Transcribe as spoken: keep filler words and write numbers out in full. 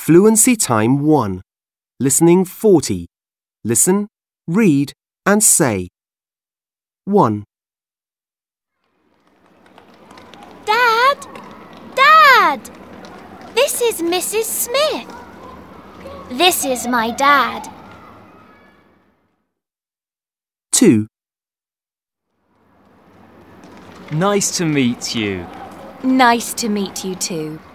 Fluency Time one. Listening forty. Listen, read and say. one. Dad! Dad! This is Missus Smith. This is my dad. two. Nice to meet you. Nice to meet you too.